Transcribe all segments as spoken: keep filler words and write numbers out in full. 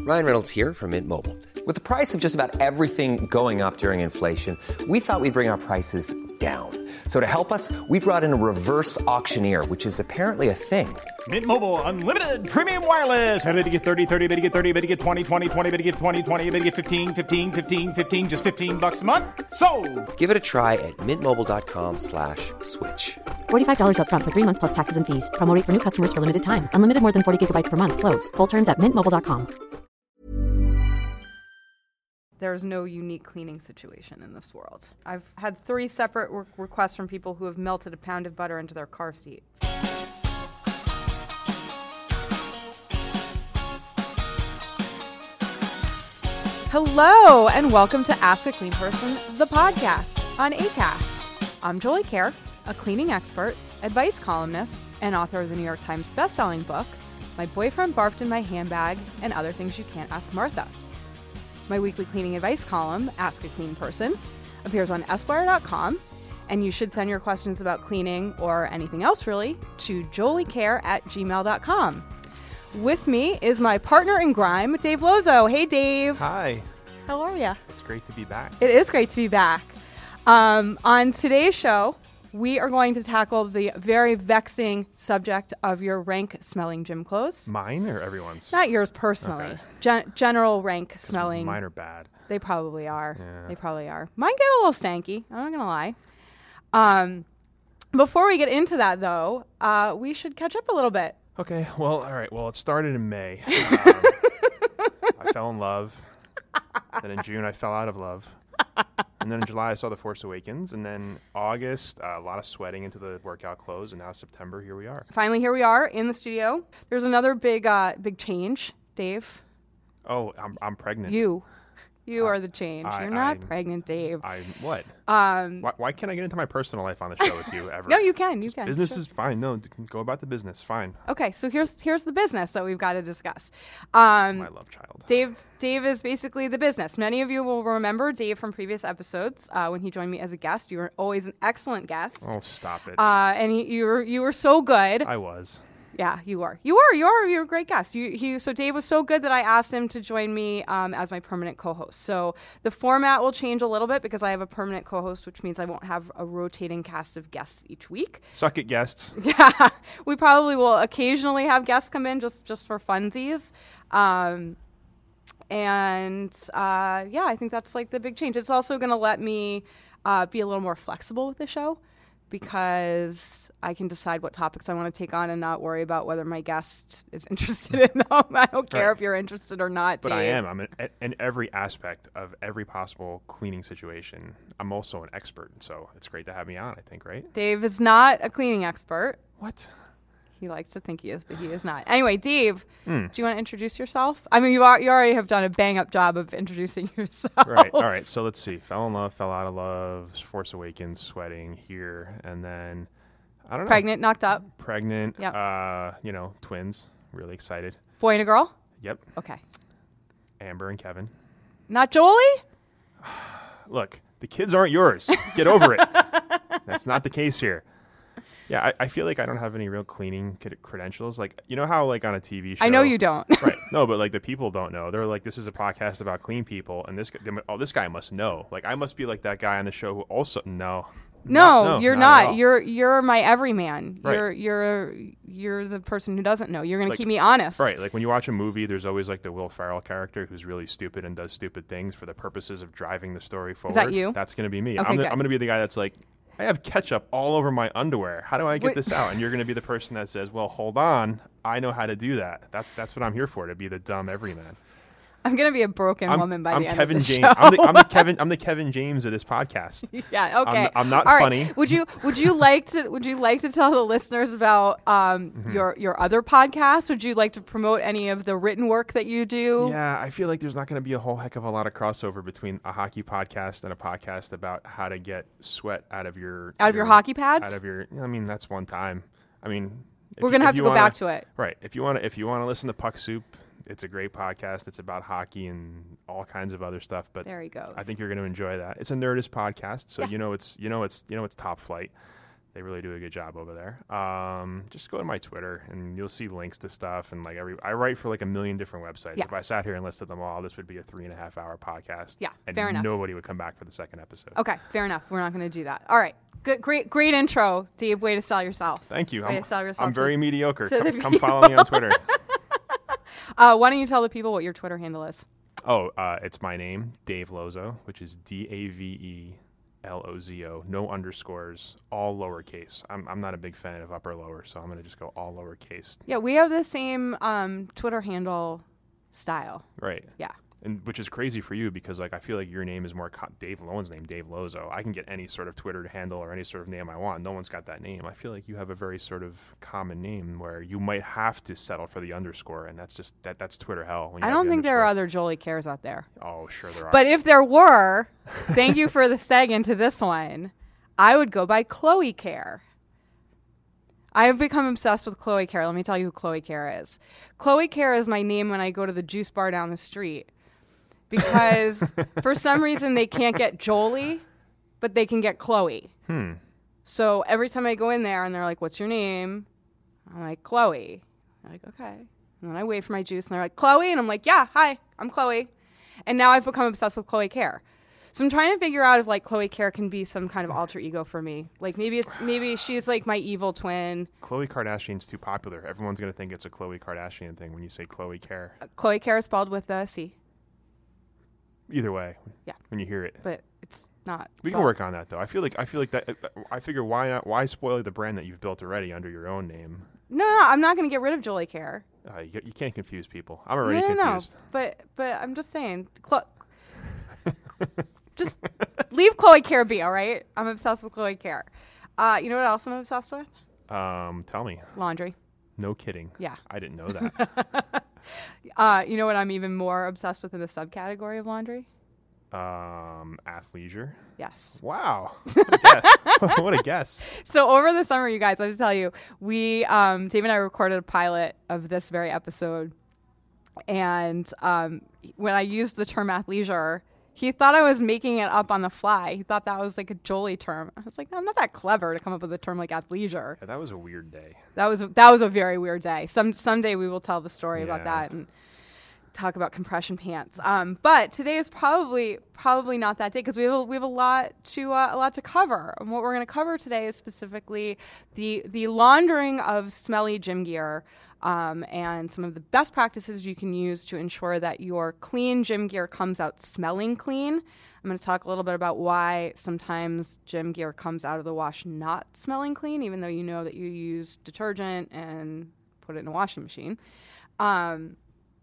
Ryan Reynolds here from Mint Mobile. With the price of just about everything going up during inflation, we thought we'd bring our prices down. So to help us, we brought in a reverse auctioneer, which is apparently a thing. Mint Mobile Unlimited Premium Wireless. How to get thirty, thirty, how to get thirty, how to get twenty, twenty, twenty, how to get twenty, twenty, how to get fifteen, fifteen, fifteen, fifteen, just fifteen bucks a month? Sold! Give it a try at mintmobile.com slash switch. forty-five dollars up front for three months plus taxes and fees. Promo rate for new customers for limited time. Unlimited more than forty gigabytes per month. Slows full terms at mint mobile dot com. There's no unique cleaning situation in this world. I've had three separate re- requests from people who have melted a pound of butter into their car seat. Hello, and welcome to Ask a Clean Person, the podcast on Acast. I'm Jolie Kerr, a cleaning expert, advice columnist, and author of the New York Times bestselling book, My Boyfriend Barfed in My Handbag, and Other Things You Can't Ask Martha. My weekly cleaning advice column, Ask a Clean Person, appears on Esquire dot com, and you should send your questions about cleaning or anything else really to joliecare at gmail dot com. With me is my partner in grime, Dave Lozo. Hey, Dave. Hi. How are ya? It's great to be back. It is great to be back. Um, on today's show, we are going to tackle the very vexing subject of your rank-smelling gym clothes. Mine or everyone's? Not yours personally. Okay. Gen- general rank-smelling. Mine are bad. They probably are. Yeah. They probably are. Mine get a little stanky. I'm not going to lie. Um, before we get into that, though, uh, we should catch up a little bit. Okay, well, all right. Well, it started in May. Um, I fell in love. Then in June, I fell out of love. And then in July, I saw The Force Awakens. And then August, uh, a lot of sweating into the workout clothes. And now September, here we are. Finally, here we are in the studio. There's another big, uh, big change, Dave. Oh, I'm I'm pregnant. You. You are the change. I- You're not I- pregnant, Dave. I what? Um, Why, why can't I get into my personal life on the show with you ever? no, you can. You Just can. Business Sure. is fine. No, d- go about the business. Fine. Okay, so here's here's the business that we've got to discuss. Um, My love child. Dave Dave is basically the business. Many of you will remember Dave from previous episodes uh, when he joined me as a guest. You were always an excellent guest, Oh, stop it. uh, and he, you were you were so good. I was. Yeah, you were. You were. You are. You're a great guest. You, he, so Dave was so good that I asked him to join me um, as my permanent co-host. So the format will change a little bit because I have a permanent co-host, which means I won't have a rotating cast of guests each week. Suck it, guests. Yeah, we probably will occasionally have guests come in just, just for funsies. Um, and uh, yeah, I think that's like the big change. It's also going to let me uh, be a little more flexible with the show, because I can decide what topics I want to take on and not worry about whether my guest is interested in them. I don't care Right. if you're interested or not, But Dave. I am. I'm in, in every aspect of every possible cleaning situation. I'm also an expert, so it's great to have me on, I think, right? Dave is not a cleaning expert. What? He likes to think he is, but he is not. Anyway, Dave, Mm. do you want to introduce yourself? I mean, you, are, you already have done a bang-up job of introducing yourself. Right. All right. So let's see. Fell in love, fell out of love, Force Awakens, sweating here, and then, I don't know. Pregnant, knocked up, Pregnant. Yep. Uh, you know, twins. Really excited. boy and a girl? Yep. Okay. Amber and Kevin. Not Jolie? Look, the kids aren't yours. Get over it. That's not the case here. Yeah, I, I feel like I don't have any real cleaning cred- credentials. Like, you know how, like, on a T V show... I know you don't. Right. No, but, like, the people don't know. They're like, this is a podcast about clean people, and this, guy- oh, this guy must know. Like, I must be like that guy on the show who also... No. No, no, you're not at not. all. You're you're my everyman. Right. You're you're you're the person who doesn't know. You're going to Like- keep me honest. Right. Like, when you watch a movie, there's always, like, the Will Ferrell character who's really stupid and does stupid things for the purposes of driving the story forward. that you? That's going to be me. Okay, I'm, the, good. I'm going to be the guy that's like, I have ketchup all over my underwear. How do I get Wait. this out? And you're going to be the person that says, well, hold on. I know how to do that. That's that's what I'm here for, to be the dumb everyman. I'm going to be a broken I'm, woman by I'm the end Kevin of the James. show. I'm the, I'm the Kevin. I'm the Kevin James of this podcast. Yeah. Okay. I'm, I'm not All right. funny. Would you Would you like to Would you like to tell the listeners about um, Mm-hmm. your your other podcast? Would you like to promote any of the written work that you do? Yeah, I feel like there's not going to be a whole heck of a lot of crossover between a hockey podcast and a podcast about how to get sweat out of your Out of your hockey pads? Out of your. I mean, that's one time. I mean, if We're you- gonna if have you to go wanna- back to it. Right. If you want to, if you want to listen to Puck Soup, it's a great podcast. It's about hockey and all kinds of other stuff. But There he goes. I think you're going to enjoy that. It's a Nerdist podcast, so Yeah. you know it's you know it's you know it's top flight. They really do a good job over there. Um, just go to my Twitter and you'll see links to stuff. And like every, I write for like a million different websites. Yeah. If I sat here and listed them all, this would be a three and a half hour podcast. Yeah, and fair enough. Nobody would come back for the second episode. Okay, fair enough. We're not going to do that. All right. Good, great, great intro, Dave. Way to sell yourself. Thank you. Way I'm, to sell yourself I'm to- very mediocre. to the Come, come follow me on Twitter. Uh, why don't you tell the people what your Twitter handle is? Oh, uh, it's my name, Dave Lozo, which is D A V E L O Z O, no underscores, all lowercase. I'm I'm not a big fan of upper lower, so I'm going to just go all lowercase. Yeah, we have the same um, Twitter handle style. Right. Yeah. And which is crazy for you because like I feel like your name is more co- Dave Lowen's name, Dave Lozo. I can get any sort of Twitter handle or any sort of name I want. No one's got that name. I feel like you have a very sort of common name where you might have to settle for the underscore, and that's just that that's Twitter hell. When you I have don't the think there are underscore. other Jolie Cares out there. Oh, sure there are. But if there were, thank you for the seg into this one, I would go by Chloe Care. I have become obsessed with Chloe Care. Let me tell you who Chloe Care is. Chloe Care is my name when I go to the juice bar down the street. Because for some reason they can't get Jolie, but they can get Chloe. Hmm. So every time I go in there and they're like, what's your name? I'm like, Chloe. I'm like, okay. And then I wait for my juice and they're like, Chloe? And I'm like, yeah, hi, I'm Chloe. And now I've become obsessed with Chloe Care. So I'm trying to figure out if like Chloe Care can be some kind of alter ego for me. Like maybe it's maybe she's like my evil twin. Khloe Kardashian's too popular. Everyone's going to think it's a Khloe Kardashian thing when you say Chloe Care. Uh, Chloe Care is spelled with a C. Either way, Yeah. when you hear it. But it's not. We can work on that though. I feel like I feel like that. Uh, I figure why not? Why spoil the brand that you've built already under your own name? No, no, I'm not going to get rid of Jolie Care. Uh, you, you can't confuse people. I'm already no, no, confused. no. But but I'm just saying, Chlo- just leave Chloe Care be, all right? I'm obsessed with Chloe Care. Uh, you know what else I'm obsessed with? Um, tell me. Laundry. No kidding. Yeah. I didn't know that. Uh, you know what I'm even more obsessed with in the subcategory of laundry? um, athleisure. Yes. Wow. What a guess. What a guess. So over the summer, you guys, I have to tell you, we, um, Dave and I recorded a pilot of this very episode. And um, when I used the term athleisure, he thought I was making it up on the fly. He thought that was like a Jolie term. I was like, no, I'm not that clever to come up with a term like athleisure. Yeah, that was a weird day. That was that was a very weird day. Some someday we will tell the story about Yeah. that and talk about compression pants. Um, but today is probably probably not that day because we have a, we have a lot to uh, a lot to cover. And what we're going to cover today is specifically the the laundering of smelly gym gear. Um, and some of the best practices you can use to ensure that your clean gym gear comes out smelling clean. I'm going to talk a little bit about why sometimes gym gear comes out of the wash not smelling clean, even though you know that you use detergent and put it in a washing machine. Um,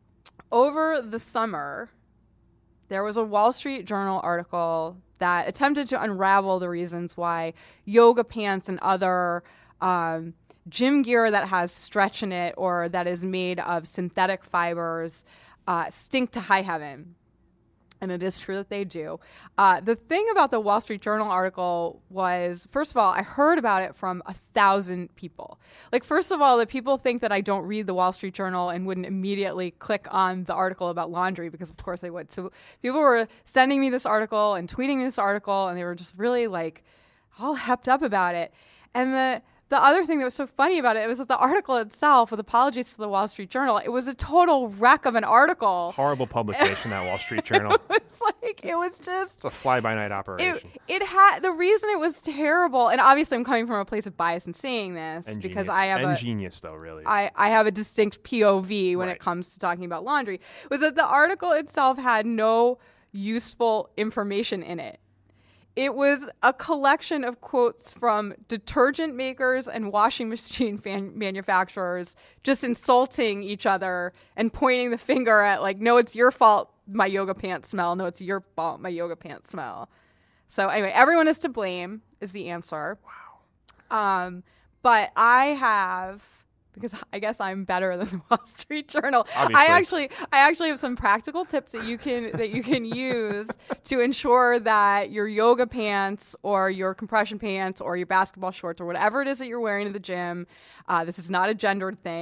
over the summer, there was a Wall Street Journal article that attempted to unravel the reasons why yoga pants and other um, gym gear that has stretch in it or that is made of synthetic fibers uh, stink to high heaven. And it is true that they do. Uh, the thing about the Wall Street Journal article was, first of all, I heard about it from a thousand people. Like, first of all, that people think that I don't read the Wall Street Journal and wouldn't immediately click on the article about laundry, because of course I would. So people were sending me this article and tweeting me this article, and they were just really like all hepped up about it. And the The other thing that was so funny about it was that the article itself, with apologies to the Wall Street Journal, it was a total wreck of an article. Horrible publication, that Wall Street Journal. It was like, it was just... It's a fly-by-night operation. It, it had, the reason it was terrible, and obviously I'm coming from a place of bias in saying this, and because genius. I have and a... genius, though, really. I, I have a distinct P O V when Right. it comes to talking about laundry, was that the article itself had no useful information in it. It was a collection of quotes from detergent makers and washing machine fan- manufacturers just insulting each other and pointing the finger at, like, no, it's your fault my yoga pants smell. No, it's your fault my yoga pants smell. So anyway, everyone is to blame is the answer. Wow. Um, but I have... because I guess I'm better than the Wall Street Journal. Obviously. I actually, I actually have some practical tips that you can that you can use to ensure that your yoga pants or your compression pants or your basketball shorts or whatever it is that you're wearing to the gym. Uh, this is not a gendered thing.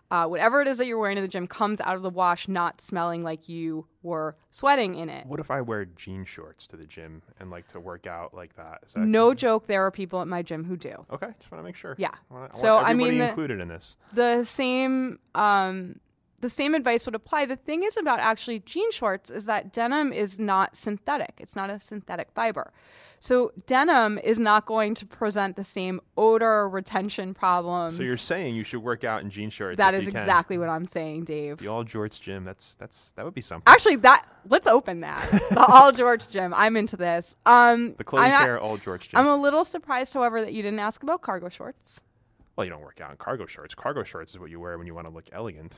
uh, whatever it is that you're wearing to the gym comes out of the wash not smelling like you were sweating in it. What if I wear jean shorts to the gym and like to work out like that? Is that No joke, there are people at my gym who do. Okay, just want to make sure. Yeah. I want, I so want I mean, everybody the, included in this. The same, um, the same advice would apply. The thing is about actually jean shorts is that denim is not synthetic. It's not a synthetic fiber. So denim is not going to present the same odor retention problems. So you're saying you should work out in jean shorts? That if is you can. exactly what I'm saying, Dave. The All Jorts Gym. That's that's that would be something. Actually, that let's open that. The All Jorts Gym. I'm into this. Um, the Chloe I'm Care at, All Jorts Gym. I'm a little surprised, however, that you didn't ask about cargo shorts. Well, you don't work out in cargo shorts. Cargo shorts is what you wear when you want to look elegant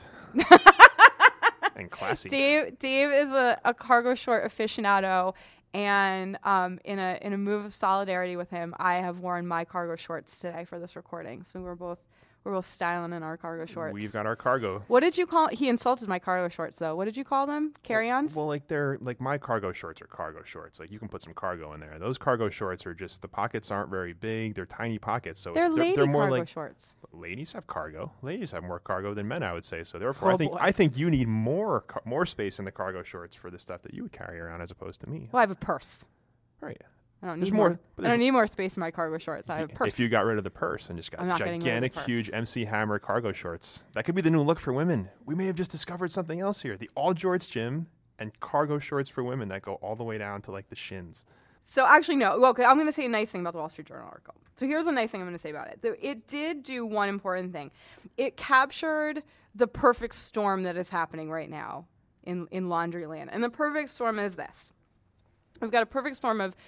and classy. Dave, Dave is a, a cargo short aficionado, and um, in a in a move of solidarity with him, I have worn my cargo shorts today for this recording. So we're both we're both styling in our cargo shorts. We've got our cargo. What did you call? He insulted my cargo shorts, though. What did you call them? Carry-ons? Well, like they're like my cargo shorts are cargo shorts. Like you can put some cargo in there. Those cargo shorts are just the pockets aren't very big. They're tiny pockets, so they're it's, lady they're, they're more cargo like shorts. Ladies have cargo. Ladies have more cargo than men, I would say. So therefore, Oh, I think boy. I think you need more car- more space in the cargo shorts for the stuff that you would carry around as opposed to me. Well, I have a purse. Right. I don't There's need more- more. but I don't there's- need more space in my cargo shorts. I have a purse. If you got rid of the purse and just got I'm not getting rid of the gigantic, purse. huge M C Hammer cargo shorts, that could be the new look for women. We may have just discovered something else here. The All Jorts Gym and cargo shorts for women that go all the way down to like the shins. So actually, no. Well, okay, I'm going to say a nice thing about the Wall Street Journal article. So here's a nice thing I'm going to say about it. The- It did do one important thing. It captured the perfect storm that is happening right now in, in laundry land. And the perfect storm is this. We've got a perfect storm of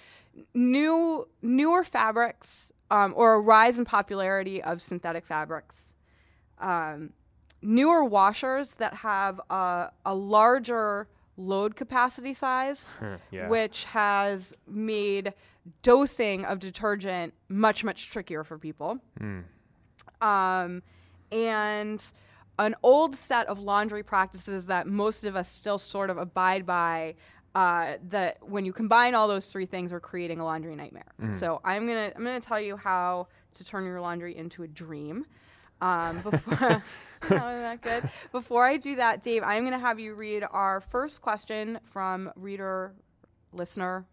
new newer fabrics um, or a rise in popularity of synthetic fabrics. Um, newer washers that have a, a larger load capacity size, Yeah. which has made dosing of detergent much, much trickier for people. Mm. Um, and an old set of laundry practices that most of us still sort of abide by, uh, that when you combine all those three things, we're creating a laundry nightmare. Mm. So I'm gonna I'm gonna tell you how to turn your laundry into a dream. Um, before oh, that good. Before I do that, Dave, I'm gonna have you read our first question from reader, listener,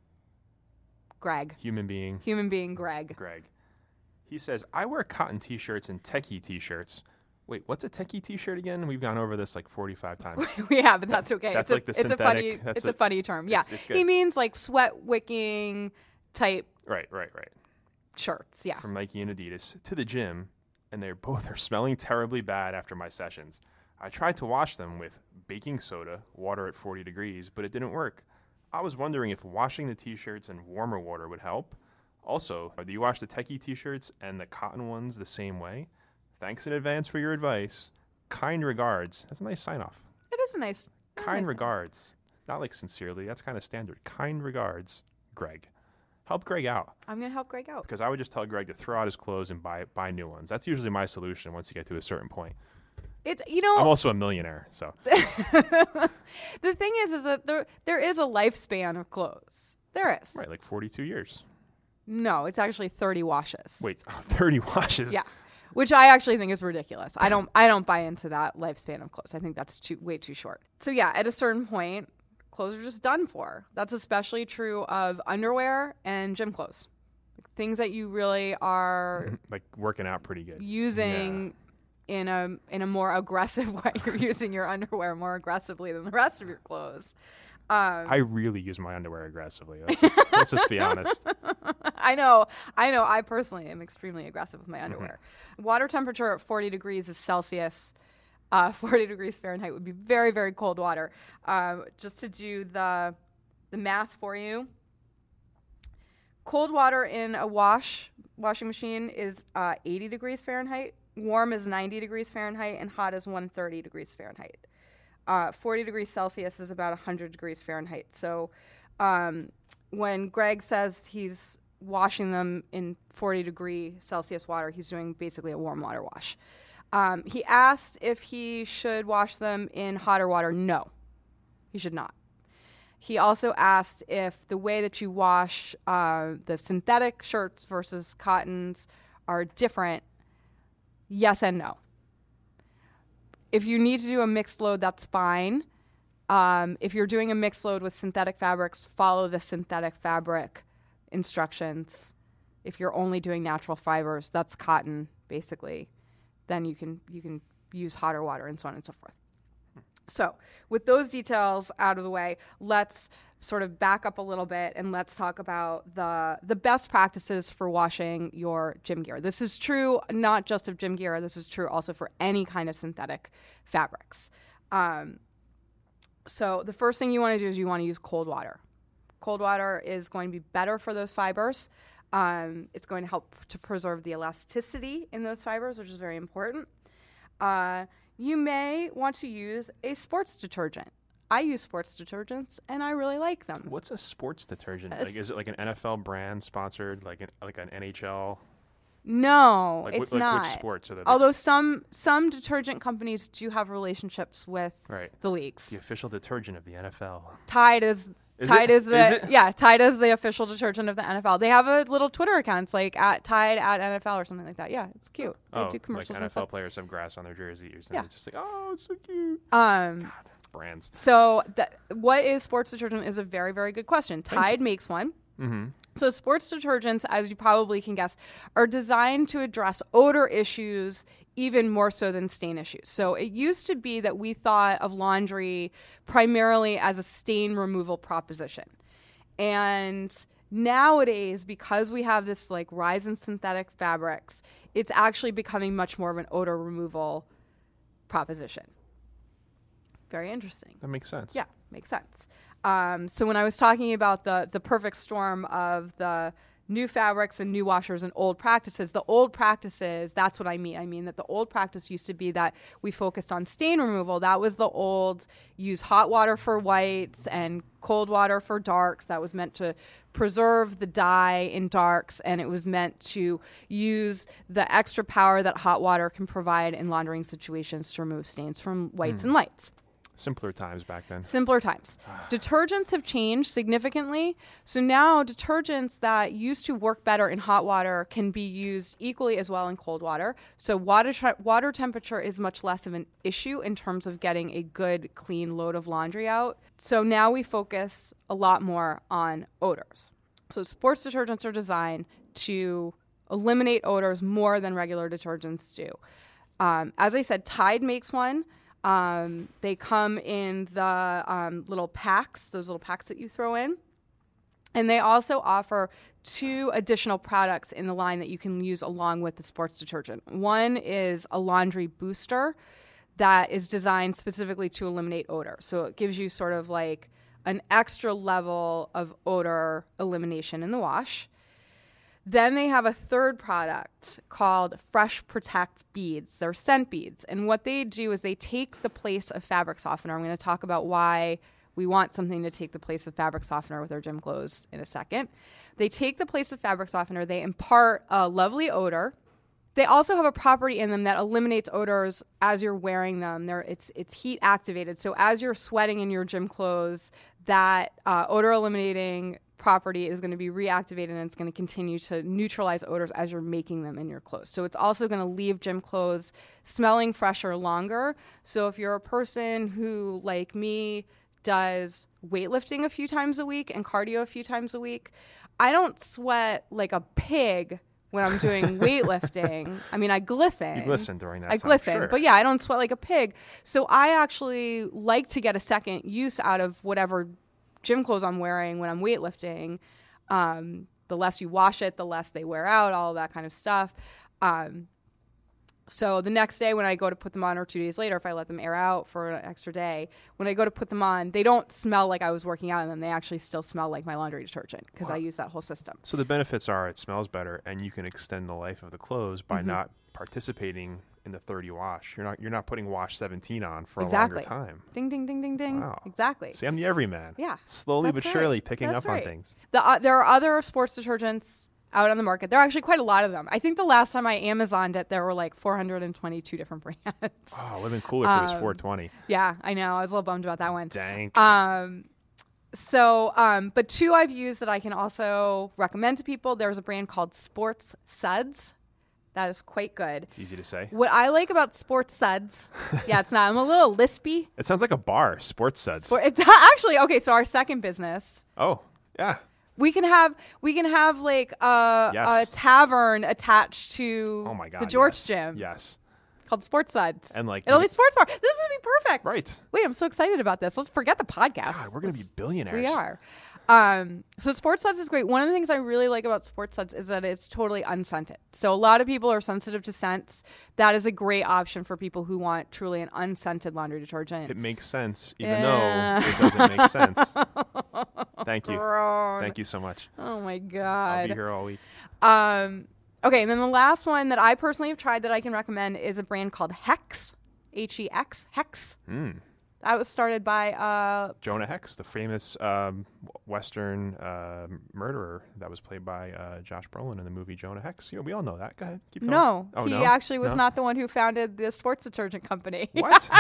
Greg, Human being. human being Greg. Greg. He says, I wear cotton t-shirts and techie t-shirts. Wait, what's a techie t-shirt again? We've gone over this like forty-five times. Yeah, but that's okay. That's it's like a, the it's a funny synthetic- that's it's a- a funny term. Yeah. it's- it's good. He means like sweat wicking type Right, right, right. shirts. Yeah. From Nike and Adidas to the gym, and they both are smelling terribly bad after my sessions. I tried to wash them with baking soda, water at forty degrees, but it didn't work. I was wondering if washing the t-shirts in warmer water would help. Also, do you wash the techie t-shirts and the cotton ones the same way? Thanks in advance for your advice. Kind regards. That's a nice sign-off. It is a nice a Kind nice- regards. Not like sincerely. That's kind of standard. Kind regards, Greg. Help Greg out. I'm gonna help Greg out. Because I would just tell Greg to throw out his clothes and buy buy new ones. That's usually my solution once you get to a certain point. It's you know I'm also a millionaire, so the thing is is that there there is a lifespan of clothes. There is. right, like forty-two years. No, it's actually thirty washes. Wait, oh, thirty washes. Yeah. Which I actually think is ridiculous. I don't I don't buy into that lifespan of clothes. I think that's too way too short. So yeah, at a certain point, clothes are just done for. That's especially true of underwear and gym clothes. Like, things that you really are like working out pretty good. using in a in a more aggressive way. You're using your underwear more aggressively than the rest of your clothes. Um, I really use my underwear aggressively. Let's just, let's just be honest. I know, I know. I personally am extremely aggressive with my underwear. Mm-hmm. Water temperature at forty degrees is Celsius. Uh, forty degrees Fahrenheit would be very, very cold water. Um, just to do the the math for you, cold water in a wash washing machine is uh, eighty degrees Fahrenheit. Warm is ninety degrees Fahrenheit, and hot is one hundred thirty degrees Fahrenheit. Uh, forty degrees Celsius is about one hundred degrees Fahrenheit. So um, when Greg says he's washing them in forty degree Celsius water, he's doing basically a warm water wash. Um, he asked if he should wash them in hotter water. No, he should not. He also asked if the way that you wash uh, the synthetic shirts versus cottons are different. Yes and no. if you need to do a mixed load, that's fine. Um, if you're doing a mixed load with synthetic fabrics, follow the synthetic fabric instructions. If you're only doing natural fibers, that's cotton, basically. Then you can you can use hotter water and so on and so forth. So with those details out of the way, let's sort of back up a little bit and let's talk about the the best practices for washing your gym gear. This is true not just of gym gear. This is true also for any kind of synthetic fabrics. Um, so the first thing you want to do is you want to use cold water. Cold water is going to be better for those fibers. Um, it's going to help to preserve the elasticity in those fibers, which is very important. Uh, you may want to use a sports detergent. I use sports detergents, and I really like them. What's a sports detergent? A Like, is it like an N F L brand sponsored, like an, like an N H L? No, Like, it's wh- like not. which sports are there? Although some some detergent companies do have relationships with Right. the leagues. The official detergent of the N F L. Tide is Is Tide it? is the Is it? yeah Tide is the official detergent of the N F L. They have a little Twitter account. It's like at Tide at N F L or something like that. Yeah, it's cute. They Oh, do commercials like and N F L stuff. players have grass on their jerseys, and Yeah. it's just like, oh, it's so cute. Um, Brands. so that what is sports detergent is a very very good question. Tide makes one. Mm-hmm. So sports detergents, as you probably can guess, are designed to address odor issues even more so than stain issues. So it used to be that we thought of laundry primarily as a stain removal proposition. And nowadays, because we have this like rise in synthetic fabrics, it's actually becoming much more of an odor removal proposition. Very interesting. That makes sense. Yeah, makes sense. Um, so when I was talking about the the perfect storm of the new fabrics and new washers and old practices, the old practices, that's what I mean. I mean that the old practice used to be that we focused on stain removal. That was the old use hot water for whites and cold water for darks. That was meant to preserve the dye in darks, and it was meant to use the extra power that hot water can provide in laundering situations to remove stains from whites and lights. Simpler times back then. Simpler times. Detergents have changed significantly. So now detergents that used to work better in hot water can be used equally as well in cold water. So water tre- water temperature is much less of an issue in terms of getting a good, clean load of laundry out. So now we focus a lot more on odors. So sports detergents are designed to eliminate odors more than regular detergents do. Um, as I said, Tide makes one. Um, they come in the um, little packs, those little packs that you throw in. And they also offer two additional products in the line that you can use along with the sports detergent. One is a laundry booster that is designed specifically to eliminate odor. So it gives you sort of like an extra level of odor elimination in the wash. Then they have a third product called Fresh Protect beads. They're scent beads. And what they do is they take the place of fabric softener. I'm going to talk about why we want something to take the place of fabric softener with our gym clothes in a second. They take the place of fabric softener. They impart a lovely odor. They also have a property in them that eliminates odors as you're wearing them. They're, it's, it's heat activated. So as you're sweating in your gym clothes, that uh, odor eliminating property is going to be reactivated, and it's going to continue to neutralize odors as you're making them in your clothes. So it's also going to leave gym clothes smelling fresher longer. So if you're a person who, like me, does weightlifting a few times a week and cardio a few times a week, I don't sweat like a pig when I'm doing weightlifting. I mean, I glisten. You glisten during that I time, glisten. sure. But yeah, I don't sweat like a pig. So I actually like to get a second use out of whatever gym clothes I'm wearing when I'm weightlifting. Um, the less you wash it, the less they wear out, all of that kind of stuff. Um, so the next day when I go to put them on, or two days later, if I let them air out for an extra day, when I go to put them on, they don't smell like I was working out in them. They actually still smell like my laundry detergent because Wow. I use that whole system. So the benefits are it smells better, and you can extend the life of the clothes by Mm-hmm. not participating in the thirty wash. You're not you're not putting wash seventeen on for Exactly. a longer time. Ding, ding, ding, ding, ding. Wow. Exactly. See, I'm the everyman. Yeah. Slowly That's but right. surely picking That's up right. on things. The, uh, there are other sports detergents out on the market. There are actually quite a lot of them. I think the last time I Amazoned it, there were like four hundred twenty-two different brands. Oh, it would have been cooler if it was Um, four twenty. Yeah, I know. I was a little bummed about that one. Dang. Um, so, um, but two I've used that I can also recommend to people. There's a brand called Sports Suds. That is quite good. It's easy to say. What I like about Sports Suds, yeah, it's not. I'm a little lispy. It sounds like a bar, Sports Suds. Sport, it's actually okay. So our second business, Oh, yeah. we can have we can have like a, Yes. a tavern attached to Oh my God. the George yes. Gym Yes. called Sports Suds. And, like, it'll we- be sports bar. This is gonna be perfect. Right. Wait, I'm so excited about this. Let's forget the podcast. God, we're gonna be Let's- billionaires. We are. Um, so Sports Suds is great. One of the things I really like about Sports Suds is that it's totally unscented. So a lot of people are sensitive to scents. That is a great option for people who want truly an unscented laundry detergent. It makes sense, even Yeah. though it doesn't make sense. Thank you. Grown. Thank you so much. Oh my I'll god. be here all week. Um, okay, and then the last one that I personally have tried that I can recommend is a brand called Hex, H E X, Hex. Mm. That was started by uh, Jonah Hex, the famous um, Western uh, murderer that was played by uh, Josh Brolin in the movie Jonah Hex. You know, we all know that. Go ahead. Keep going. no, Oh, he no? actually was No? not the one who founded the sports detergent company. What?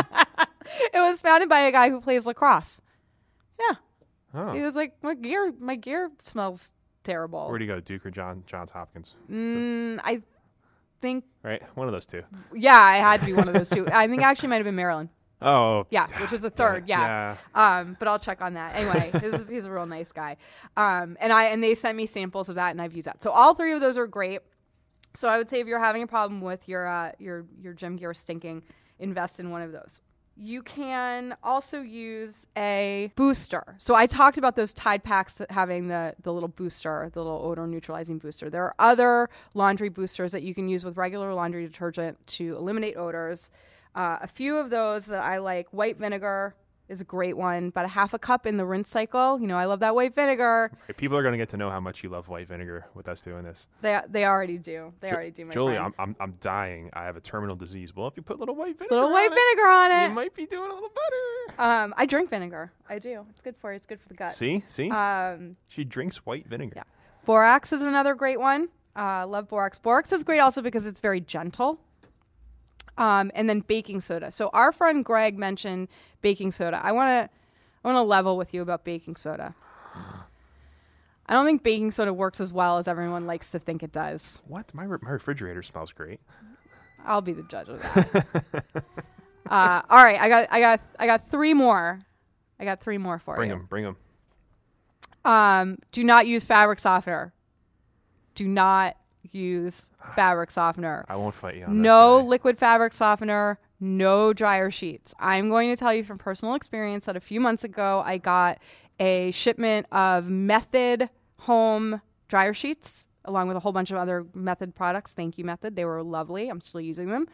It was founded by a guy who plays lacrosse. Yeah, Oh. he was like, my gear, my gear smells terrible. Where'd he go? Duke or John Johns Hopkins? Mm, I think, Right? One of those two. yeah, I had to be one of those two. I think it actually might have been Maryland. Oh. Yeah, which was the damn third. it. Yeah. Um, but I'll check on that. Anyway, he's, he's a real nice guy. Um, and I and they sent me samples of that, and I've used that. So all three of those are great. So I would say if you're having a problem with your uh, your your gym gear stinking, invest in one of those. You can also use a booster. So I talked about those Tide packs that having the, the little booster, the little odor neutralizing booster. There are other laundry boosters that you can use with regular laundry detergent to eliminate odors. Uh, a few of those that I like, white vinegar is a great one. About a half a cup in the rinse cycle. You know, I love that white vinegar. Okay, people are going to get to know how much you love white vinegar with us doing this. They they already do. They Ju- already do, my Julie, friend. I'm, I'm I'm dying. I have a terminal disease. Well, if you put little white vinegar Little on white it, vinegar on you it. might be doing a little better. Um, I drink vinegar. I do. It's good for you. It's good for the gut. See? See? Um, she drinks white vinegar. Yeah. Borax is another great one. Uh, love Borax. Borax is great also because it's very gentle. Um, and then baking soda. So our friend Greg mentioned baking soda. I want to I want to level with you about baking soda. I don't think baking soda works as well as everyone likes to think it does. What? My, re- my refrigerator smells great. I'll be the judge of that. uh, all right, I got I got I got three more. I got three more for Bring you. them. Bring them. Um, do not use fabric softener. Do not use fabric softener. I won't fight you on No that today. liquid fabric softener, no dryer sheets. I'm going to tell you from personal experience that a few months ago I got a shipment of Method home dryer sheets along with a whole bunch of other Method products. Thank you, Method. They were lovely. I'm still using them.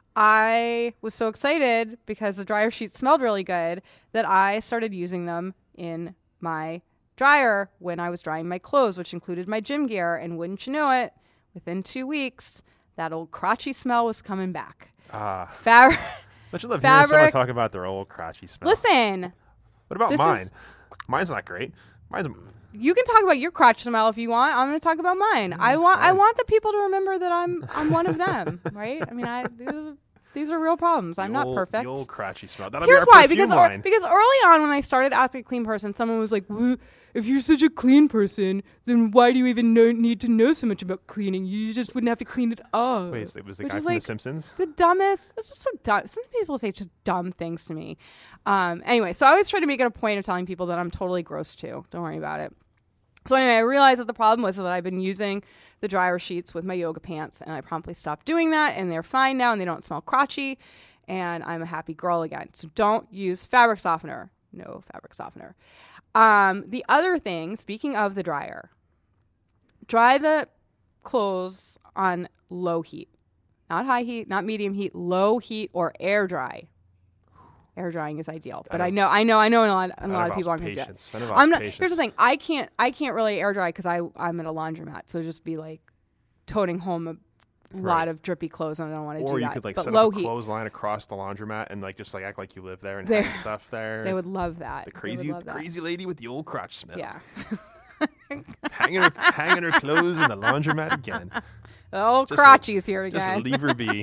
I was so excited because the dryer sheets smelled really good that I started using them in my dryer when I was drying my clothes, which included my gym gear. And wouldn't you know it, within two weeks, that old crotchy smell was coming back. Ah. Fabric. Don't you love hearing someone fabric- talk about their old crotchy smell? Listen, What about this mine? is- Mine's not great. Mine's you can talk about your crotch smell if you want. I'm going to talk about mine. I want I fine. want the people to remember that I'm I'm one of them, right? I mean, I these are, these are real problems. I'm the not old, perfect. The old crotchy smell. That'll Here's be our why, because perfume or, line. because early on when I started Ask a Clean Person, someone was like, well, "If you're such a clean person, then why do you even know, need to know so much about cleaning? You just wouldn't have to clean it up." Wait, it was the Which guy is from like The Simpsons? the dumbest. It's just so dumb. Some people say just dumb things to me. Um, anyway, so I always try to make it a point of telling people that I'm totally gross too. Don't worry about it. So anyway, I realized that the problem was that I've been using the dryer sheets with my yoga pants, and I promptly stopped doing that, and they're fine now, and they don't smell crotchy, and I'm a happy girl again. So don't use fabric softener. No fabric softener. Um, the other thing, speaking of the dryer, dry the clothes on low heat. Not high heat, not medium heat, low heat, or air dry. Air drying is ideal, but That I know, I know, I know, a lot, a That lot of people aren't involves going to do it. patience. That involves I'm not. patience. Here's the thing: I can't, I can't really air dry because I, I'm at a laundromat, so just be like toting home a lot Right. of drippy clothes, and I don't want to do Or you that. could like but set low up a heat, clothesline across the laundromat and like just like act like you live there and They- hang stuff there. they would love that. the They would crazy, love that. crazy lady with the old crotch smell. Yeah. hanging her, hanging her clothes in the laundromat again. The old Just crotchy's here Just again. leave her be.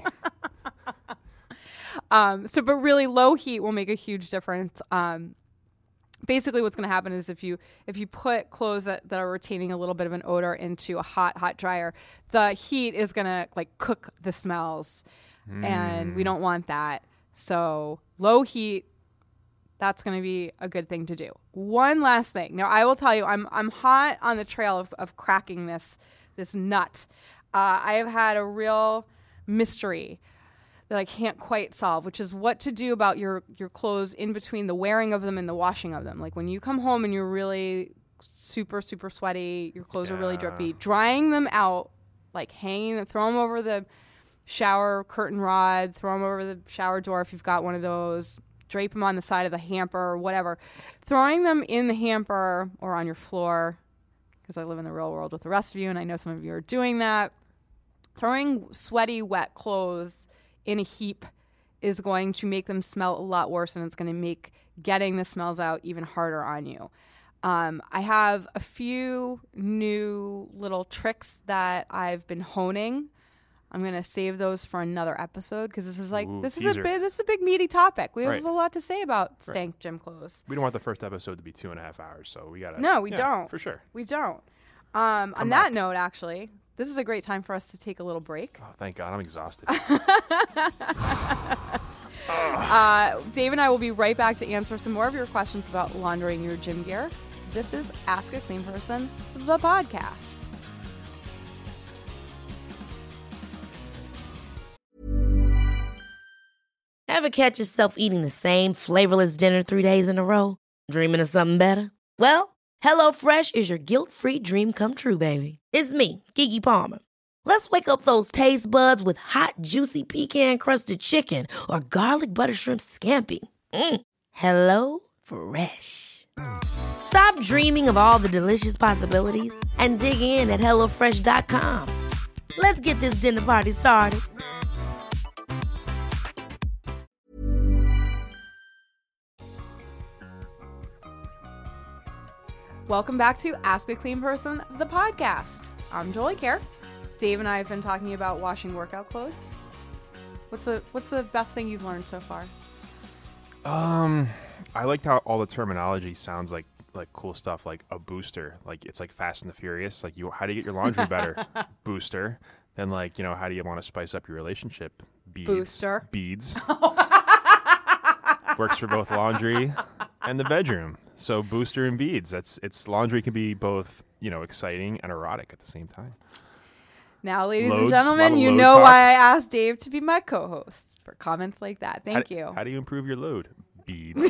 Um, so, but really low heat will make a huge difference. Um, basically what's going to happen is if you if you put clothes that, that are retaining a little bit of an odor into a hot, hot dryer, the heat is going to like cook the smells. Mm. And we don't want that. So low heat, that's going to be a good thing to do. One last thing. Now, I will tell you, I'm I'm hot on the trail of, of cracking this this nut. Uh, I have had a real mystery that I can't quite solve, which is what to do about your, your clothes in between the wearing of them and the washing of them. Like when you come home and you're really super, super sweaty, your clothes yeah. are really drippy, drying them out, like hanging them, throw them over the shower curtain rod, throw them over the shower door if you've got one of those, drape them on the side of the hamper or whatever. Throwing them in the hamper or on your floor, because I live in the real world with the rest of you, and I know some of you are doing that. Throwing sweaty, wet clothes in a heap is going to make them smell a lot worse, and it's going to make getting the smells out even harder on you. Um, I have a few new little tricks that I've been honing. I'm going to save those for another episode because this is like Ooh, this teaser. is a big, this is a big meaty topic. We have right. a lot to say about stank right. gym clothes. We don't want the first episode to be two and a half hours, so we got to. No, we yeah, don't. For sure. We don't. Um, on back. that note, actually, this is a great time for us to take a little break. Oh, thank God. I'm exhausted. uh, Dave and I will be right back to answer some more of your questions about laundering your gym gear. This is Ask a Clean Person, the podcast. Ever catch yourself eating the same flavorless dinner three days in a row? Dreaming of something better? Well, HelloFresh is your guilt-free dream come true, baby. It's me, Keke Palmer. Let's wake up those taste buds with hot, juicy pecan-crusted chicken or garlic butter shrimp scampi. Mm. Hello Fresh. Stop dreaming of all the delicious possibilities and dig in at hello fresh dot com. Let's get this dinner party started. Welcome back to Ask a Clean Person, the podcast. I'm Jolie Kerr. Dave and I have been talking about washing workout clothes. What's the What's the best thing you've learned so far? Um, I liked how all the terminology sounds like like cool stuff, like a booster. Like it's like Fast and the Furious. Like you, how do you get your laundry better? Booster. Then like you know, how do you want to spice up your relationship? Beads. Booster. Beads. Works for both laundry and the bedroom. So booster and beads. That's it's laundry can be both, you know, exciting and erotic at the same time. Now, ladies Loads, and gentlemen, you load know talk. why I asked Dave to be my co-host for comments like that. Thank how, you. How do you improve your load? Beads.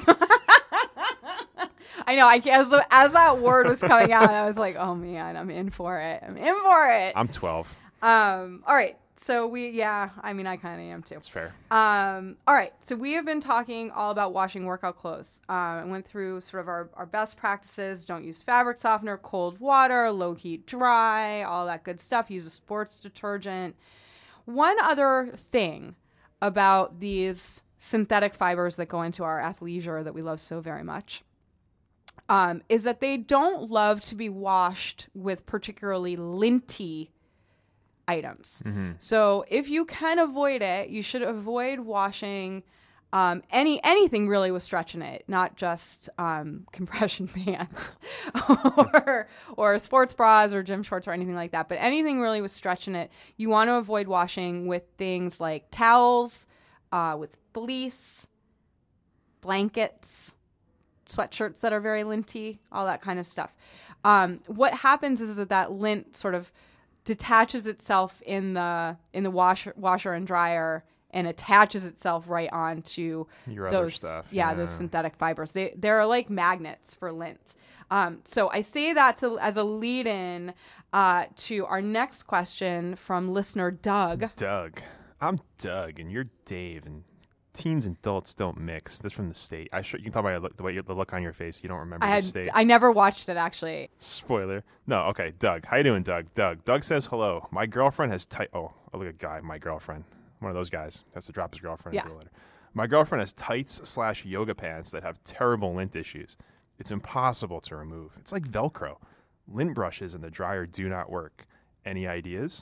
I know. I as the, as that word was coming out, I was like, "Oh man, I'm in for it. I'm in for it." I'm twelve. Um. All right. So we, yeah. I mean, I kind of am too. That's fair. Um. All right. So we have been talking all about washing workout clothes. Um. I went through sort of our, our best practices. Don't use fabric softener, cold water, low heat dry, all that good stuff. Use a sports detergent. One other thing about these synthetic fibers that go into our athleisure that we love so very much um, is that they don't love to be washed with particularly linty items. Mm-hmm. So if you can avoid it, you should avoid washing um, any anything really with stretch in it, not just um, compression pants or or sports bras or gym shorts or anything like that, but anything really with stretch in it. You want to avoid washing with things like towels, uh, with fleece, blankets, sweatshirts that are very linty, all that kind of stuff. Um, what happens is that that lint sort of detaches itself in the in the washer washer and dryer and attaches itself right onto Your those other stuff. Yeah, yeah, those synthetic fibers. They they're like magnets for lint. Um, so I say that to, as a lead-in uh, to our next question from listener Doug. Doug. I'm Doug, and you're Dave, and teens and adults don't mix. This from the state. I sure you can tell by your look, the way you, the look on your face. You don't remember I the had state. I never watched it actually. Spoiler. No, okay. Doug, how you doing, Doug? Doug. Doug says hello. My girlfriend has tight. Oh, oh, look at guy. My girlfriend. One of those guys has to drop his girlfriend Yeah. into a letter. My girlfriend has tights slash yoga pants that have terrible lint issues. It's impossible to remove. It's like Velcro. Lint brushes in the dryer do not work. Any ideas?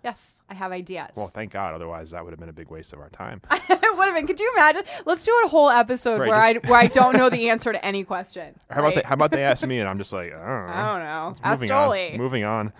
Yes, I have ideas. Well, thank God. Otherwise, that would have been a big waste of our time. It would have been. Could you imagine? Let's do a whole episode Right, where just- I where I don't know the answer to any question. How about right? they, how about they ask me and I'm just like, I don't know. I don't know. It's Ask moving Jolie. on. Moving on.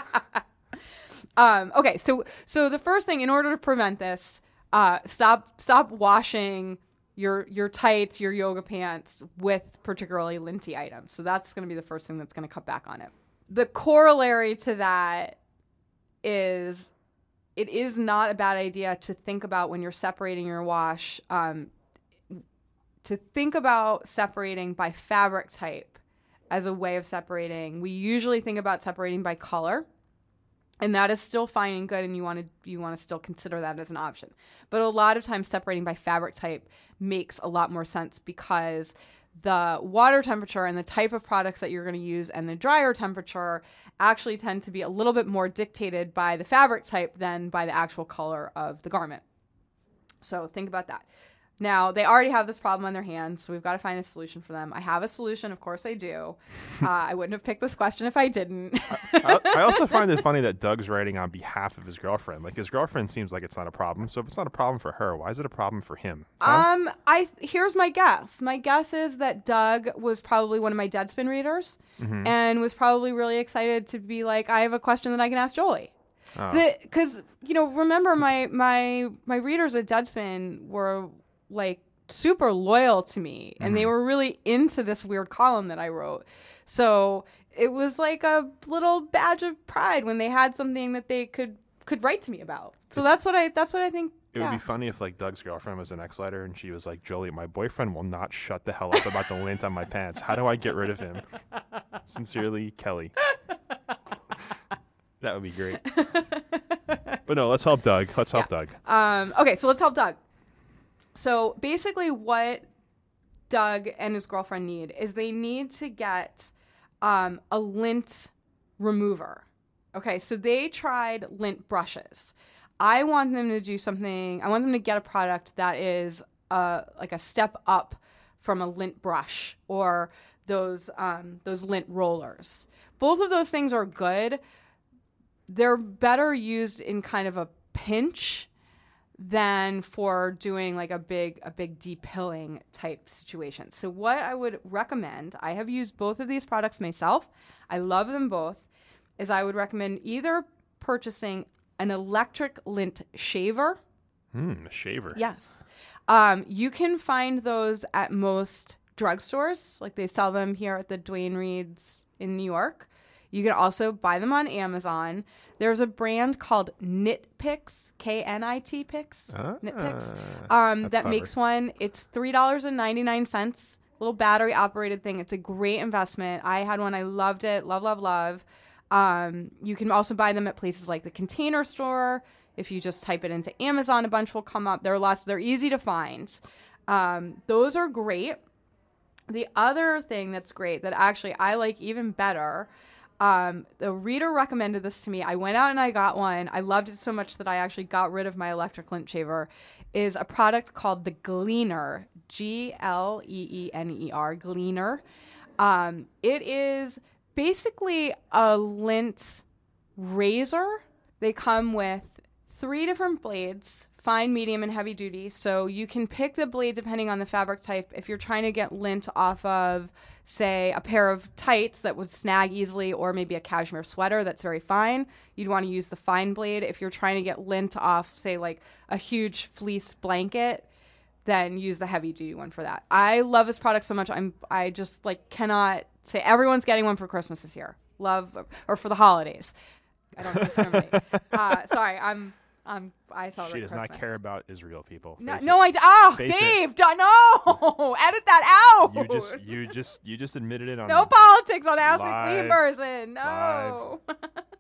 Um, okay, so so the first thing, in order to prevent this, uh, stop stop washing your your tights, your yoga pants with particularly linty items. So that's going to be the first thing that's going to cut back on it. The corollary to that is it is not a bad idea to think about when you're separating your wash, um, to think about separating by fabric type as a way of separating. We usually think about separating by color. And that is still fine and good, and you want to you want to still consider that as an option. But a lot of times separating by fabric type makes a lot more sense because the water temperature and the type of products that you're going to use and the dryer temperature actually tend to be a little bit more dictated by the fabric type than by the actual color of the garment. So think about that. Now, they already have this problem on their hands, so we've got to find a solution for them. I have a solution. Of course I do. Uh, I wouldn't have picked this question if I didn't. I, I also find it funny that Doug's writing on behalf of his girlfriend. Like, his girlfriend seems like it's not a problem. So if it's not a problem for her, why is it a problem for him? Huh? Um, I here's my guess. My guess is that Doug was probably one of my Deadspin readers Mm-hmm. and was probably really excited to be like, I have a question that I can ask Jolie. Because, you know, remember my, my, my readers at Deadspin were like super loyal to me and Mm-hmm. they were really into this weird column that I wrote. So it was like a little badge of pride when they had something that they could could write to me about. So It's- that's what I that's what I think. It yeah. would be funny if, like, Doug's girlfriend was an ex-lighter and she was like, Jolie, my boyfriend will not shut the hell up about the lint on my pants. How do I get rid of him? Sincerely, Kelly. That would be great. But no, let's help Doug. Let's help Yeah. Doug. Um, okay, so let's help Doug. So basically what Doug and his girlfriend need is they need to get um, a lint remover. Okay, so they tried lint brushes. I want them to do something, I want them to get a product that is uh, like a step up from a lint brush or those um, those lint rollers. Both of those things are good. They're better used in kind of a pinch than for doing like a big a big depilling type situation. So what I would recommend, I have used both of these products myself. I love them both. Is I would recommend either purchasing an electric lint shaver. Hmm, a shaver. Yes. Um, you can find those at most drugstores. Like they sell them here at the Duane Reade's in New York. You can also buy them on Amazon. There's a brand called KnitPicks, K N I T Picks, Ah, KnitPicks, um, that's that clever. makes one. It's three dollars and ninety-nine cents, little battery-operated thing. It's a great investment. I had one. I loved it. Love, love, love. Um, you can also buy them at places like the Container Store. If you just type it into Amazon, a bunch will come up. There are lots. They're easy to find. Um, those are great. The other thing that's great that actually I like even better, um, the reader recommended this to me. I went out and I got one. I loved it so much that I actually got rid of my electric lint shaver, is a product called the Gleaner, G L E E N E R, Gleaner. Um, it is basically a lint razor. They come with three different blades, fine, medium, and heavy duty. So you can pick the blade depending on the fabric type. If you're trying to get lint off of, say, a pair of tights that would snag easily, or maybe a cashmere sweater that's very fine, you'd want to use the fine blade. If you're trying to get lint off, say, like a huge fleece blanket, then use the heavy duty one for that. I love this product so much. I'm I just like cannot say everyone's getting one for Christmas this year. Love or for the holidays. I don't discriminate. uh, sorry, I'm um I celebrate She does Christmas. not care about Israel, people. No, Face no, it. I d- oh Face it. Dave, do- no, edit that out. You just, you just, you just admitted it on. no politics on Ask a Live. Clean Person. No. Uh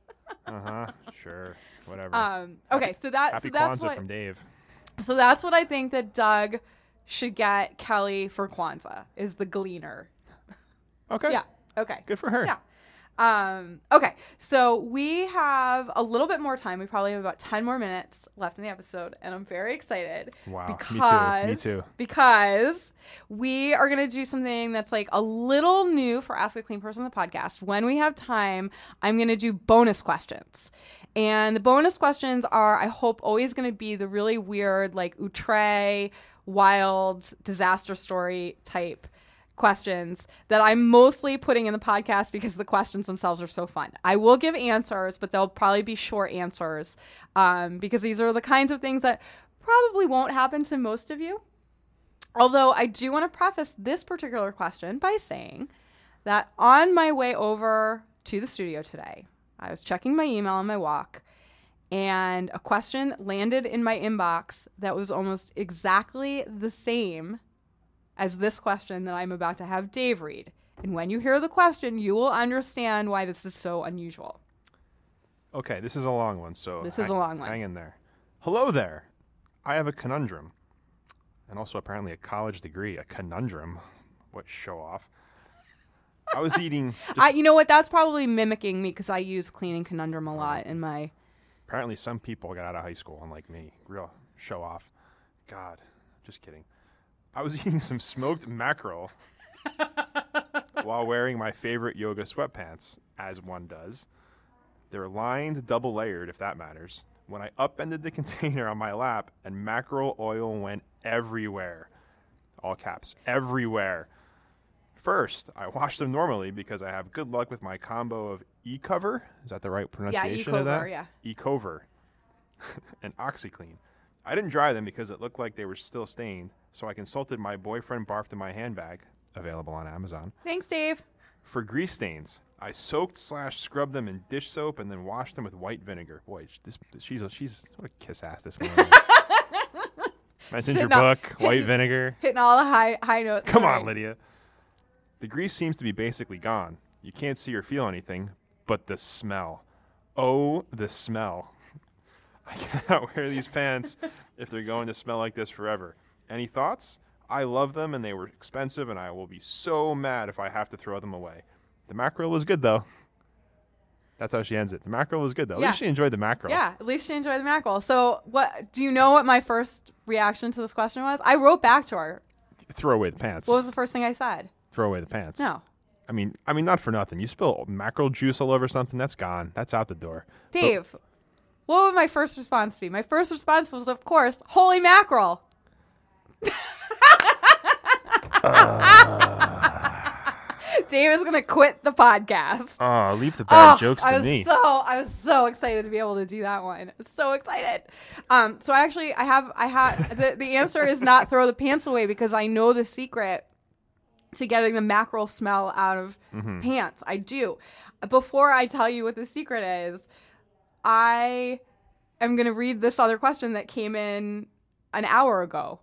huh. Sure. Whatever. um. Okay, so that Happy so that's Kwanzaa what from Dave. so that's what I think that Doug should get Kelly for Kwanzaa is the Gleaner. Okay. Yeah. Okay. Good for her. Yeah. Um, okay, so we have a little bit more time. We probably have about ten more minutes left in the episode, and I'm very excited. Wow, because, me too, me too. Because we are going to do something that's like a little new for Ask a Clean Person, the podcast. When we have time, I'm going to do bonus questions. And the bonus questions are, I hope, always going to be the really weird, like, outre, wild, disaster story type questions that I'm mostly putting in the podcast because the questions themselves are so fun. I will give answers, but they'll probably be short answers um, because these are the kinds of things that probably won't happen to most of you. Although I do want to preface this particular question by saying that on my way over to the studio today, I was checking my email on my walk, and a question landed in my inbox that was almost exactly the same as this question that I'm about to have Dave read. And when you hear the question, you will understand why this is so unusual. Okay, this is a long one, so This hang, is a long one. Hang in there. Hello there. I have a conundrum, and also apparently a college degree. A conundrum. What show off. I was eating... Just, I, you know what? That's probably mimicking me because I use cleaning conundrum a lot in my... Apparently some people got out of high school, unlike me. Real show off. God, just kidding. I was eating some smoked mackerel while wearing my favorite yoga sweatpants, as one does. They're lined, double layered, if that matters. When I upended the container on my lap, and mackerel oil went everywhere. All caps, everywhere. First, I washed them normally because I have good luck with my combo of E-Cover. Is that the right pronunciation yeah, of that? E-Cover, yeah. E-Cover and OxyClean. I didn't dry them because it looked like they were still stained, so I consulted my boyfriend barfed in my handbag, available on Amazon. Thanks, Dave. For grease stains, I soaked slash scrubbed them in dish soap and then washed them with white vinegar. Boy, this she's a, she's what a kiss ass this morning. Mentioned your Sitting book, up- white hitting- vinegar. Hitting all the high high notes. Come Sorry. on, Lydia. The grease seems to be basically gone. You can't see or feel anything, but the smell. Oh, the smell. I cannot wear these pants if they're going to smell like this forever. Any thoughts? I love them, and they were expensive, and I will be so mad if I have to throw them away. The mackerel was good, though. That's how she ends it. The mackerel was good, though. Yeah. At least she enjoyed the mackerel. Yeah, at least she enjoyed the mackerel. So, what do you know what my first reaction to this question was? I wrote back to her. Throw away the pants. What was the first thing I said? Throw away the pants. No. I mean, I mean, not for nothing. You spill mackerel juice all over something, that's gone. That's out the door. Dave, but, what would my first response be? My first response was, of course, holy mackerel. uh. Dave is going to quit the podcast. Oh, leave the bad oh, jokes I to was me. So, I was so excited to be able to do that one. So excited. Um, so actually, I have, I have, the, the answer is not throw the pants away because I know the secret to getting the mackerel smell out of mm-hmm. pants. I do. Before I tell you what the secret is, I am going to read this other question that came in an hour ago.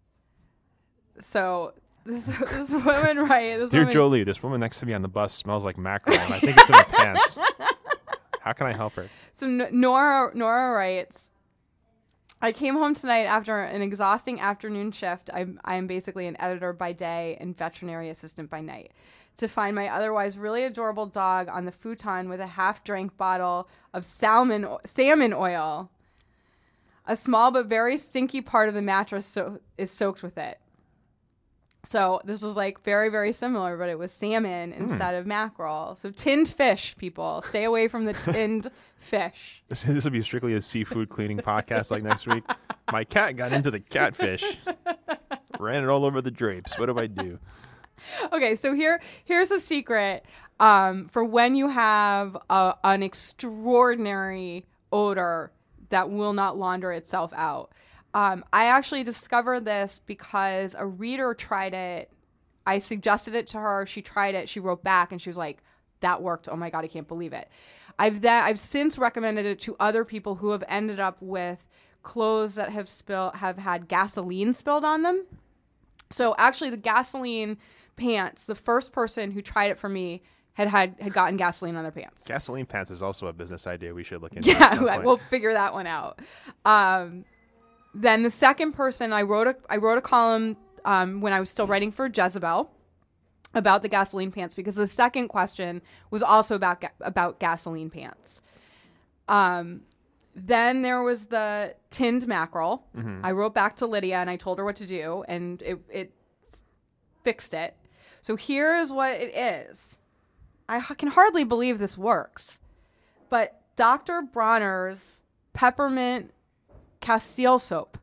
So this, this woman, right? This Dear woman, Jolie, this woman next to me on the bus smells like mackerel, and I think it's in her pants. How can I help her? So N- Nora, Nora writes, I came home tonight after an exhausting afternoon shift. I'm, I'm basically an editor by day and veterinary assistant by night, to find my otherwise really adorable dog on the futon with a half-drank bottle of salmon salmon oil. A small but very stinky part of the mattress so- is soaked with it. So this was like very, very similar, but it was salmon mm. instead of mackerel. So tinned fish, people. Stay away from the tinned fish. This, this will be strictly a seafood cleaning podcast like next week. My cat got into the catfish. Ran it all over the drapes. What do I do? Okay, so here here's a secret um, for when you have a, an extraordinary odor that will not launder itself out. Um, I actually discovered this because a reader tried it. I suggested it to her. She tried it. She wrote back and she was like, that worked. Oh my God, I can't believe it. I've then I've since recommended it to other people who have ended up with clothes that have spilled have had gasoline spilled on them. So actually the gasoline pants, the first person who tried it for me had had, had gotten gasoline on their pants. Gasoline pants is also a business idea we should look into. Yeah, we'll figure that one out. Um, then the second person, I wrote a I wrote a column um, when I was still writing for Jezebel about the gasoline pants because the second question was also about ga- about gasoline pants. Um, then there was the tinned mackerel. Mm-hmm. I wrote back to Lydia and I told her what to do, and it, it fixed it. So here is what it is. I can hardly believe this works, but Doctor Bronner's peppermint Castile soap.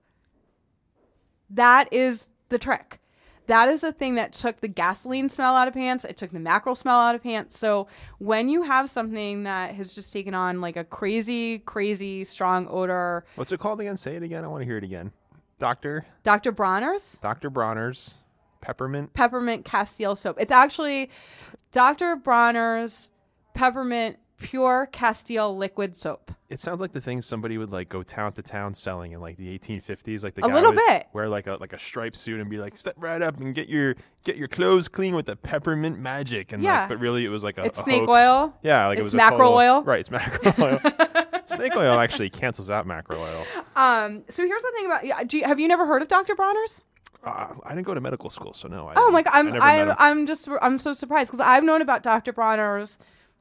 That is the trick. That is the thing that took the gasoline smell out of pants. It took the mackerel smell out of pants. So when you have something that has just taken on like a crazy, crazy strong odor. What's it called again? Say it again. I want to hear it again. Doctor? Doctor Bronner's? Doctor Bronner's peppermint? Peppermint Castile soap. It's actually Doctor Bronner's peppermint pure Castile liquid soap. It sounds like the thing somebody would like go town to town selling in like the eighteen fifties. Like the a guy little would bit wear like a like a striped suit and be like, step right up and get your get your clothes clean with the peppermint magic. And yeah, like, but really it was like a, it's a snake hoax. oil. Yeah, like it's it was mackerel a total, oil. Right, it's mackerel oil. Snake oil actually cancels out mackerel oil. Um. So here's the thing about. Do you, have you never heard of Doctor Bronner's? Uh, I didn't go to medical school, so no. I oh my god, I'm I I'm, I'm just I'm so surprised because I've known about Doctor Bronner's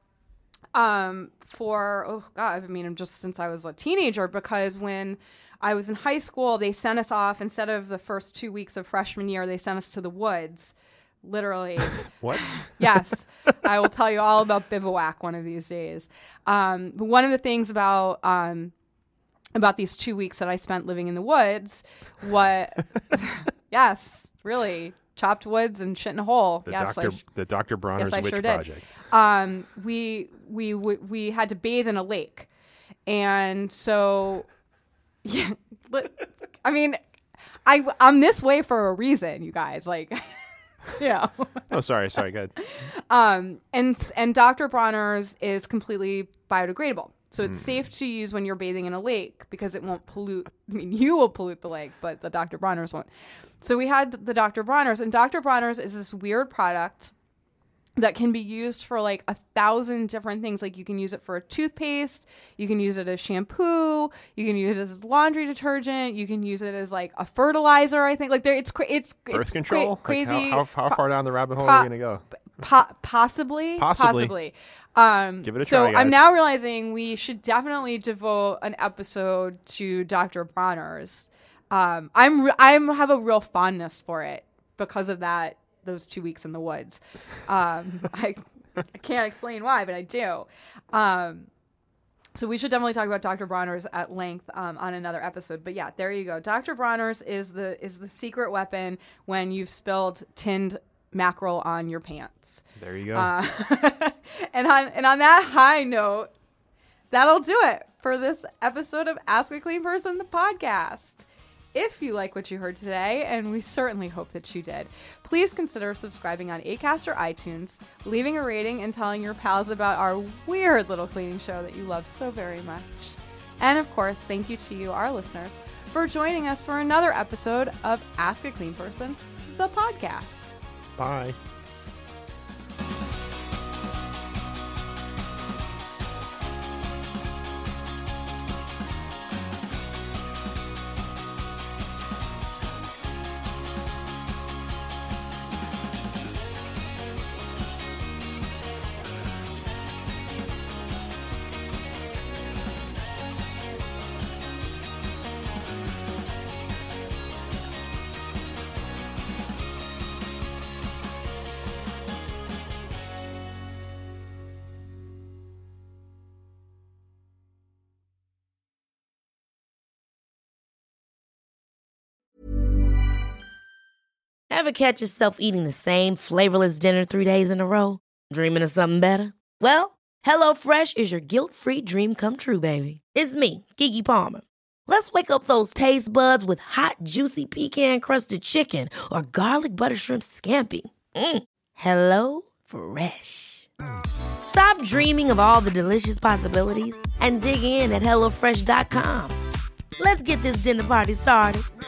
um for oh god I mean I'm just since I was a teenager, because when I was in high school they sent us off instead of the first two weeks of freshman year. They sent us to the woods, literally. What? Yes, I will tell you all about bivouac one of these days. Um, but one of the things about um about these two weeks that I spent living in the woods, what yes, really. Chopped woods and shit in a hole. The yes, Doctor sh- the Doctor Bronner's yes, I Witch sure Project. Did. Um, we we we we had to bathe in a lake, and so yeah. I mean, I I'm this way for a reason, you guys. Like, you know. Oh, sorry, sorry. Good. Um, and and Doctor Bronner's is completely biodegradable. So it's mm. safe to use when you're bathing in a lake because it won't pollute. I mean, you will pollute the lake, but the Doctor Bronner's won't. So we had the Doctor Bronner's, and Doctor Bronner's is this weird product that can be used for like a thousand different things. Like you can use it for a toothpaste, you can use it as shampoo, you can use it as laundry detergent, you can use it as like a fertilizer. I think like there, it's cra- it's birth it's control. Cra- crazy. Like how, how, how far down the rabbit hole po- are we gonna go? Po- possibly, possibly, possibly. Um, Give it a so try, guys. I'm now realizing we should definitely devote an episode to Doctor Bronner's. Um, I'm re- I'm have a real fondness for it because of that. Those two weeks in the woods. Um, I, I can't explain why, but I do. Um, so we should definitely talk about Doctor Bronner's at length um, on another episode. But yeah, there you go. Doctor Bronner's is the is the secret weapon when you've spilled tinned mackerel on your pants. There you go. Uh, and on and on that high note, that'll do it for this episode of Ask a Clean Person, the podcast. If you like what you heard today, and we certainly hope that you did, please consider subscribing on Acast or iTunes, leaving a rating, and telling your pals about our weird little cleaning show that you love so very much. And of course, thank you to you, our listeners, for joining us for another episode of Ask a Clean Person, the podcast. Bye. Ever catch yourself eating the same flavorless dinner three days in a row? Dreaming of something better? Well, HelloFresh is your guilt-free dream come true, baby. It's me, Keke Palmer. Let's wake up those taste buds with hot, juicy pecan-crusted chicken or garlic butter shrimp scampi. Mm. Hello Fresh. Stop dreaming of all the delicious possibilities and dig in at hello fresh dot com. Let's get this dinner party started.